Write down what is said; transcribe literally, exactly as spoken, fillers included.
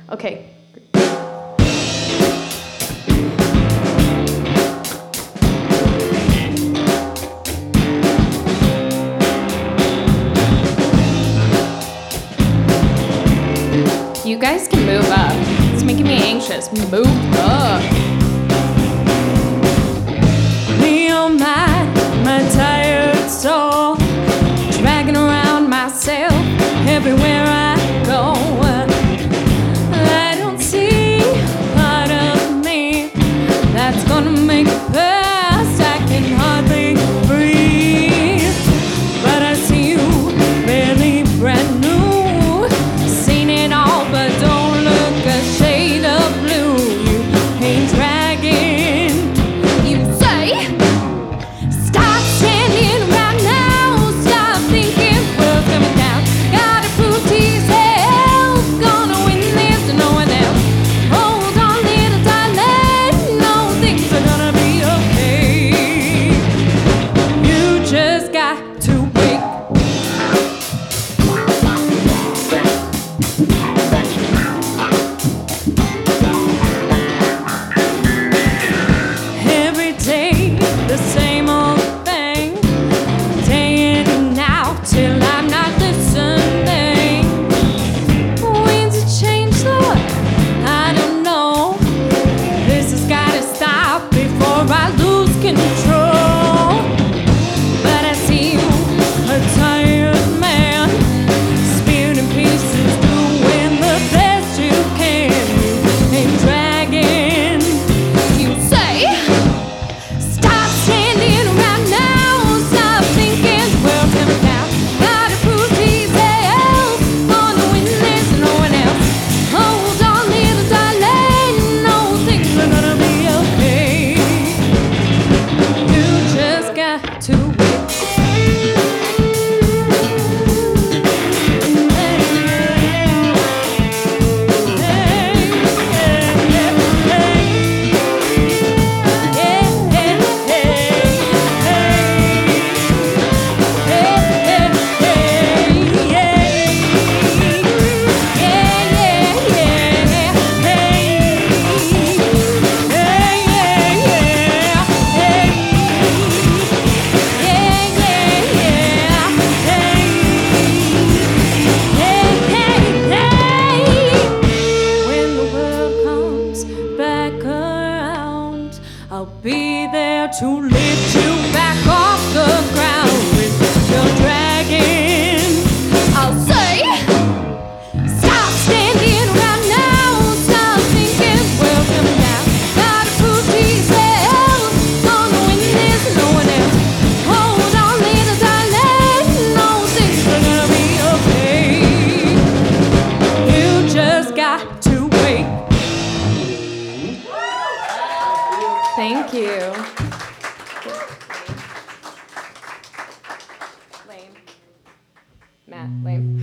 Okay. You guys can move up. It's making me anxious. Move up. Me on my, my tired soul, dragging around myself everywhere I go. I don't see part of me that's gonna make it past. I can hardly breathe, but I see you barely brand new. Seen it all, but don't look a shade of blue. You ain't dragging. You say, stop standing around now. Stop thinking we're coming down. Gotta prove to yourself, gonna win this to no one else. Hold on, little darling. No, things are gonna be okay. You just got to wait. Every day, the same old thing, day in and out till I'm not listening. When's it change, Lord? I don't know. This has gotta stop before I lose control. But I see you, a tired man, speared in pieces, doing the best you can. You ain't dragging. You say, stop standing around now. Stop thinking we're coming down. Gotta prove to yourself, gonna win this and no one else. Hold on, little darling. No, things are gonna be okay. You just got to wait. When the world comes back around, I'll be there to lift you back off the ground. When you're dragging, I'll say, stop standing around now. Stop thinking we're coming down. Gotta prove to yourself, gonna win this and no one else. Hold on, little darling. No, things are gonna be okay. You just got to wait. Thank you. Lame. Matt, lame.